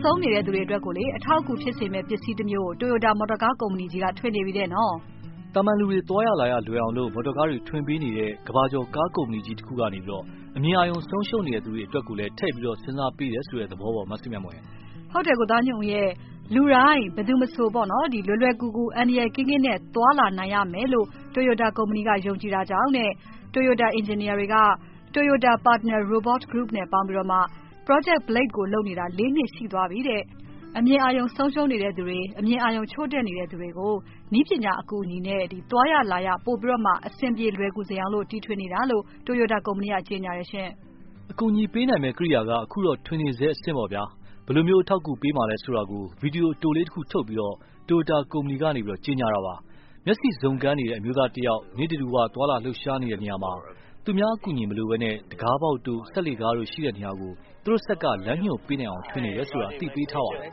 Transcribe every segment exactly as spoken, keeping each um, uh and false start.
ဆုံးနေတဲ့သူတွေအတွက်ကိုလေအထောက်အကူဖြစ်စေမဲ့ပစ္စည်းတစ်မျိုးကို Toyota Motor Car ကုမ္ပဏီကြီးကထွင်နေပြီတဲ့နော်တာမန်လူတွေသွားရလာရလွယ်အောင်လို့မော်တော်ကားတွေထွင်ပေးနေတဲ့ကဘာကျော်ကားကုမ္ပဏီကြီးတစ်ခုကနေပြီးတော့အမြင်အာရုံဆုံးရှုံးနေတဲ့သူတွေအတွက်ကိုလည်းထည့်ပြီးတော့စဉ်းစားပေးတယ်ဆိုတဲ့သဘောပေါ်မသိမြတ်မွယ်ဟုတ်တယ်ကိုသားညုံရဲ့လူတိုင်းဘယ်သူမဆိုပေါ့နော်ဒီလွယ်လွယ်ကူကူအန်ဒီရယ်ကင်းကင်းနဲ့သွားလာနိုင်ရမယ်လို့ Toyota ကုမ္ပဏီကယုံကြည်တာကြောင့်နဲ့ Toyota Engineer တွေက Toyota Partner Robot Group နဲ့ပေါင်းပြီးတော့မှ Project Blade ကိုလုပ်နေတာ၄နှစ်ရှိသွားပြီတဲ့အမြင်အာရုံဆုံးရှုံးနေတဲ့သူတွေအမြင်အာရုံချို့တဲ့နေတဲ့သူတွေကိုနည်းပညာအကူအညီနဲ့ဒီသွားရလာရပို့ပြီးတော့မှအဆင်ပြေလွယ်ကူစေအောင်လို့တီထွင်နေတာလို့ Toyota ကုမ္ပဏီကကြေညာရရှင်အကူအညီပေးနိုင်မဲ့ကိရိယာကအခုတော့ထွင်နေစေအဆင့်ပေါ့ဗျာဘယ်လိုမျိုးအထောက်အကူပေးမှလဲဆိုတာကိုဗီဒီယိုတိုလေးတစ်ခုထုတ်ပြီးတော့ Toyota ကုမ္ပဏီကနေပြီးတော့ကြေညာတာပါမျက်စိစုံကန်းနေတဲ့အမျိုးသားတစ်ယောက်နေတူတူကသွာလာလှုပ်ရှားနေတဲ့နေရာမှာသူများအကူအညီမလိုဘဲနဲ့တကားပေါက်တို့ဆက်လေကားတို့ရှိတဲ့နေရာကိုသူတို့ဆက်ကလမ်းညွှန်ပေးနိုင်အောင်ထွင်နေရဲဆိုတာအသိပေးထားပါတယ်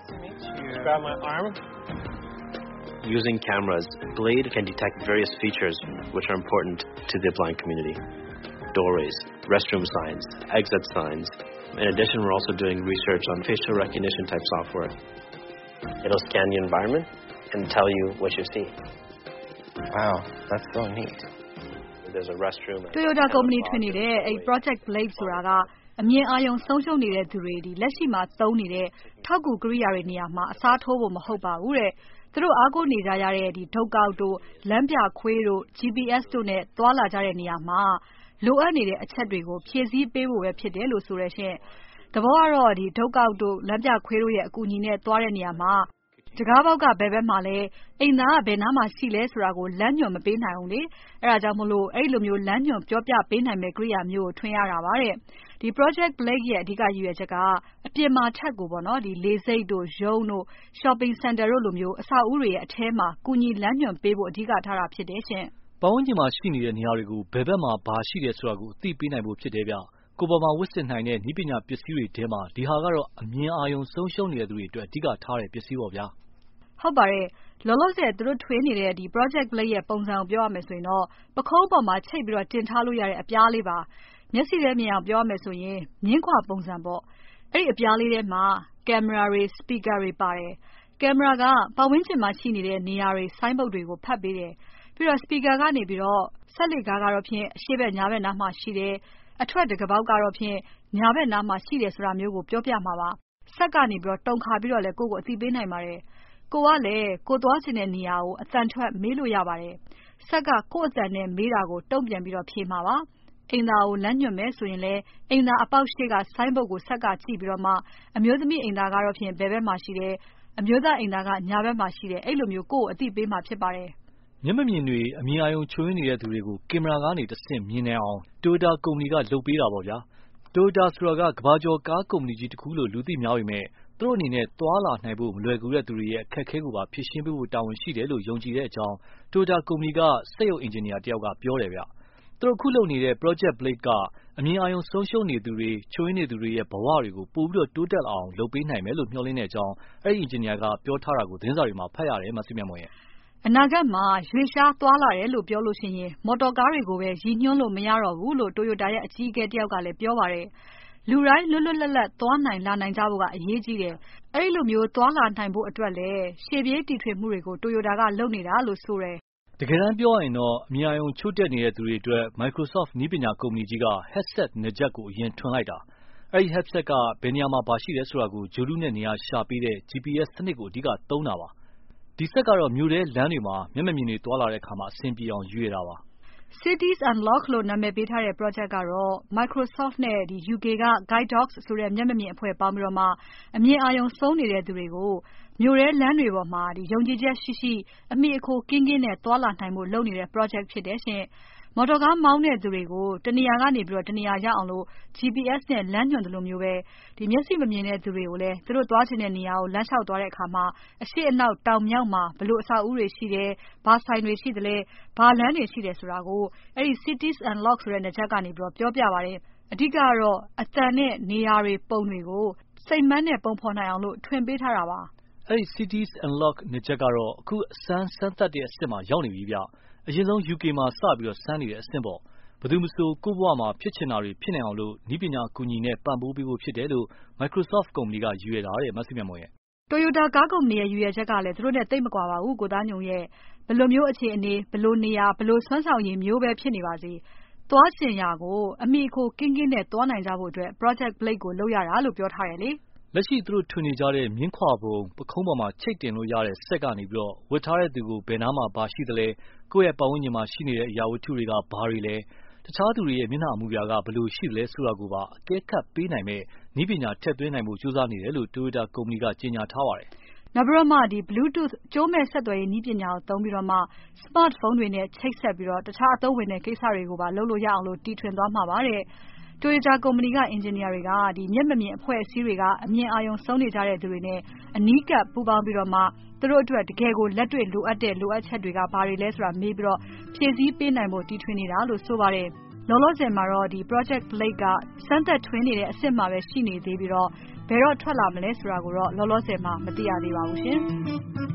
Using cameras, Blade can detect various features which are important to the blind community. Doorways, restroom signs, exit signs. In addition, we're also doing research on facial recognition type software. It'll scan the environment and tell you what you see. Wow, that's so neat. There's a restroom. Toyota ကုမ္ပဏီထွင်နေတဲ့အဲ့ Project Blade ဆိုတာကအမြင်အာရုံဆုံးရှုံးနေတဲ့သူတွေဒီလက်ရှိမှာသုံးနေတဲ့ထောက်ကူကိရိယာတွေနေရာမှာအစားထိုးဖို့မဟုတ်ပါဘူးတဲ့သူတို့အားကိုးနေကြရတဲ့ဒီဒုတ်ကောက်တို့လမ်းပြခွေးတို့ G P S တို့နဲ့သွားလာကြတဲ့နေရာမှာလိုအပ်နေတဲ့အချက်တွေကိုဖြည့်ဆည်းပေးဖို့ပဲဖြစ်တယ်လို့ဆိုရရှင်သဘောကတော့ဒီဒုတ်ကောက်တို့လမ်းပြခွေးတို့ရဲ့အကူအညီနဲ့သွားတဲ့နေရာမှာတကားပေါက်ကဘယ်ဘက်မှာလဲအိမ်သားကဘယ်နားမှာရှိလဲဆိုတာကိုလမ်းညွှန်မပေးနိုင်ဘူးလေအဲဒါကြောင့်မလို့အဲ့လိုမျိုးလမ်းညွှန်ပြောပြပေးနိုင်မဲ့ကိရိယာမျိုးကိုထွင်ရတာပါတဲ့ဒီ Project Blade ရဲ့အဓိကရည်ရွယ်ချက်ကအပြင်မှာထက်ကိုပေါ့နော်ဒီလေဆိပ်တို့ရုံးတို့ shopping center တို့လိုမျိုးအဆောက်အဦတွေရဲ့အထဲမှာကုညီလမ်းညွှန်ပေးဖို့အဓိကထားတာဖြစ်တယ်ရှင်ပတ်ဝန်းကျင်မှာရှိနေတဲ့နေရာတွေကိုဘယ်ဘက်မှာဘာရှိတယ်ဆိုတာကိုအသိပေးနိုင်ဖို့ဖြစ်တယ်ဗျကိုပေါ်မှာဝစ်စစ်နိုင်တဲ့နည်းပညာပစ္စည်းတွေထဲမှာဒီဟာကတော့အမြင်အာရုံဆုံးရှုံးနေတဲ့သူတွေအတွက်အဓိကထားတဲ့ပစ္စည်းပေါ့ဗျာဟုတ်ပါတယ်လောလောဆယ်သူတို့ထွေးနေတဲ့ဒီ Project Blade ရဲ့ပုံစံကိုပြောရမယ်ဆိုရင်တော့ပခုံးပေါ်မှာချိတ်ပြီးတော့တင်ထားလို့ရတဲ့အပြားလေးပါမျက်စိထဲမြင်အောင်ပြောရမယ်ဆိုရင်မြင်းခွာပုံစံပေါ့အဲ့ဒီအပြားလေးထဲမှာကင်မရာတွေ speaker တွေပါတယ်ကင်မရာကပတ်ဝန်းကျင်မှာရှိနေတဲ့နေရာတွေဆိုင်းဘုတ်တွေကိုဖတ်ပေးတယ်ပြီးတော့ speaker ကနေပြီးတော့ဆက်လေကားကတော့ဖြင့်အရှေ့ဘက်ညာဘက်နားမှာရှိတယ်အထွက်တကပေါက်ကတော့ဖြင့်ညာဘက်နားမှာရှိတယ်ဆိုတာမျိုးကိုပြောပြမှာပါဆက်ကနေပြီးတော့တုံခါပြီးတော့လည်းကိုယ့်ကိုအသိပေးနိုင်ပါတယ်ကိုကလည်းကိုသွားချင်တဲ့နေရာကိုအတန်ထွက်မေးလို့ရပါတယ်ဆက်ကကိုယ့်အတန်နဲ့မေးတာကိုတုံ့ပြန်ပြီးတော့ဖြေမှာပါအိမ်သားကိုလမ်းညွှန်မယ်ဆိုရင်လည်းအိမ်သားအပေါက်ရှိကဆိုင်းဘုတ်ကိုဆက်ကကြည့်ပြီးတော့မှအမျိုးသမီးအိမ်သားကတော့ဖြင့်ဘယ်ဘက်မှာရှိတယ်အမျိုးသားအိမ်သားကညာဘက်မှာရှိတယ်အဲ့လိုမျိုးကိုယ့်ကိုအသိပေးမှာဖြစ်ပါတယ်မျက်မမြင်တွေအမြင်အာရုံချိုးနေတဲ့သူတွေကိုကင်မရာကနေတဆင့်မြင်နိုင်အောင် Toyota ကုမ္ပဏီကလုပ်ပေးတာပေါ့ဗျာ Toyota ဆိုတာကကဘာကျော်ကားကုမ္ပဏီကြီးတစ်ခုလို့လူသိများပေမဲ့သူတို့အနေနဲ့သွားလာနိုင်ဖို့မလွယ်ကူတဲ့သူတွေရဲ့အခက်အခဲကိုပါဖြေရှင်းပေးဖို့တာဝန်ရှိတယ်လို့ယုံကြည်တဲ့အကြောင်း Toyota ကုမ္ပဏီကစက်ရုံအင်ဂျင်နီယာတယောက်ကပြောတယ်ဗျသူတို့ခုလုပ်နေတဲ့ Project Blade ကအမြင်အာရုံဆုံးရှုံးနေသူတွေချိုးနေသူတွေရဲ့ဘဝတွေကိုပို့ပြီးတော့တိုးတက်အောင်လုပ်ပေးနိုင်မယ်လို့မျှော်လင့်တဲ့အကြောင်းအဲ့ဒီအင်ဂျင်နီယာကပြောထားတာကိုသတင်းစာတွေမှာဖတ်ရတယ်မသိမြတ်မွန်ရဲ့အနာဂတ်မှာရွေရှားသွားလာတယ်လို့ပြောလို့ရှိရင်မော်တော်ကားတွေကိုပဲရည်ညွှန်းလို့မရတော့ဘူးလို့ Toyota ရဲ့အကြီးအကဲတယောက်ကလည်းပြောပါတယ်လူတိုင်းလွတ်လွတ်လပ်လပ်သွားနိုင်လာနိုင်ကြဖို့ကအရေးကြီးတယ်။အဲဒီလိုမျိုးသွားလာနိုင်ဖို့အတွက်လည်းရှေ့ပြေးတီထွင်မှုတွေကို Toyota ကလုပ်နေတာလို့ဆိုတယ်။တကယ်တမ်းပြောရရင်တော့အမြင်အာရုံချို့တဲ့နေတဲ့သူတွေအတွက် Microsoft နည်းပညာကုမ္ပဏီကြီးက headset နှစ်ချက်ကိုအရင်ထွင်လိုက်တာ။အဲဒီ headset ကဘယ်နေရာမှာပါရှိတယ်ဆိုတာကိုဂြိုဟ်တုနဲ့နေရာရှာပေးတဲ့ G P S စနစ်ကိုအဓိကသုံးတာပါ။ဒီစက်ကတော့မြို့ထဲလမ်းတွေမှာမျက်မမြင်တွေသွားလာတဲ့အခါမှာအဆင်ပြေအောင်ရွေးတာပါ။ Cities Unlock လို့နာမည်ပေးထားတဲ့ project ကတော့ Microsoft နဲ့ U K က Guide Dogs ဆိုတဲ့မျက်မမြင်အဖွဲ့ပေါင်းပြီးတော့မှအမြင်အာရုံဆုံးနေတဲ့သူတွေကိုမြို့ထဲလမ်းတွေပေါ်မှာယုံကြည်ချက်ရှိရှိအမိအခိုကင်းကင်းနဲ့သွားလာနိုင်ဖို့လုပ်နေတဲ့ project ဖြစ်တယ်ရှင်။မော်တော်ကားမောင်းတဲ့သူတွေကိုတနေရာကနေပြီးတော့တနေရာရောက်အောင်လို့ G P S နဲ့လမ်းညွှန်တယ်လို့မျိုးပဲဒီမျက်စိမမြင်တဲ့သူတွေကိုလည်းသူတို့သွားချင်တဲ့နေရာကိုလမ်းလျှောက်သွားတဲ့အခါမှာအရှိအနောက်တောင်မြောက်မှာဘလို့အဆောက်အဦတွေရှိတယ်ဘာဆိုင်တွေရှိတယ်လဲဘာလမ်းတွေရှိတယ်ဆိုတာကိုအဲ့ဒီ Cities Unlock ဆိုတဲ့နှစ်ချက်ကနေပြီးတော့ပြောပြပါတယ်အဓိကကတော့အတန်နဲ့နေရာတွေပုံတွေကိုစိတ်မှန်းနဲ့ပုံဖော်နိုင်အောင်လို့ထွင်ပေးထားတာပါအဲ့ဒီ Cities Unlock နှစ်ချက်ကတော့အခုအစမ်းစမ်းသပ်တဲ့အဆင့်မှာရောက်နေပြီဗျအရင်ဆုံး U K မှာစပြီးတော့စမ်းနေတဲ့အဆင့်ပေါ့ဘယ်သူမဆိုကိုယ့်ဘဝမှာဖြစ်ချင်တာတွေဖြစ်နိုင်အောင်လို့နည်းပညာအကူအညီနဲ့ပံ့ပိုးပေးဖို့ဖြစ်တယ်လို့ Microsoft ကုမ္ပဏီကရည်ရွယ်တာတဲ့မဆုမြတ်မွန်ရဲ့ Toyota ကားကုမ္ပဏီရဲ့ရည်ရွယ်ချက်ကလည်းသူတို့နဲ့သိပ်မကွာပါဘူးကိုသားညုံရဲ့ဘယ်လိုမျိုးအခြေအနေဘယ်လိုနေရာဘယ်လိုစွမ်းဆောင်ရည်မျိုးပဲဖြစ်နေပါစေသွားချင်ရာကိုအမိအခိုကင်းကင်းနဲ့သွားနိုင်ကြဖို့အတွက် Project Blade ကိုလုပ်ရတာလို့ပြောထားတယ်လေလက်ရှိသူတို့ထွင်နေကြတဲ့မြင်းခွာပုံပခုံးပေါ်မှာချိတ်တင်လို့ရတဲ့စက်ကနေပြီးတော့ဝတ်ထားတဲ့သူကိုဘယ်နားမှာဘာရှိသလဲကိုယ့်ရဲ့ပတ်ဝန်းကျင်မှာရှိနေတဲ့အရာဝတ္ထုတွေကဘာတွေလဲတခြားသူတွေရဲ့မျက်နှာအမူအရာကဘယ်လိုရှိသလဲဆိုတာကိုပါအကဲခတ်ပေးနိုင်မဲ့နည်းပညာထည့်သွင်းနိုင်ဖို့ကြိုးစားနေတယ်လို့ Toyota ကုမ္ပဏီကကြေညာထားပါတယ်နောက်ပြီးတော့မှဒီ Bluetooth ကြိုးမဲ့ဆက်သွယ်ရေးနည်းပညာကိုသုံးပြီးတော့မှ Smartphone တွေနဲ့ချိတ်ဆက်ပြီးတော့တခြားအသုံးဝင်တဲ့ကိစ္စတွေကိုပါလုပ်လို့ရအောင်လို့တီထွင်သွားမှာပါတဲ့ Toyota ကုမ္ပဏီက Engineer တွေကဒီမျက်မမြင်အဖွဲ့အစည်းတွေကအမြင်အာရုံဆုံးနေကြတဲ့သူတွေနဲ့အနီးကပ်ပူးပေါင်းပြီးတော့မှသူတို့အတွက်တကယ်ကိုလက်တွေ့လိုအပ်တဲ့လိုအပ်ချက်တွေကဘာတွေလဲဆိုတာမေးပြီးတော့ဖြည့်ဆည်းပေးနိုင်ဖို့တီထွင်နေတာလို့ဆိုပါတယ်လောလောဆယ်မှာတော့ဒီ Project Blade ကစမ်းသပ်ထွင်နေတဲ့အဆင့်မှာပဲရှိနေသေးပြီးတော့ဘယ်တော့ထွက်လာမလဲဆိုတာကိုတော့လောလောဆယ်မှာမသိရသေးပါဘူးရှင်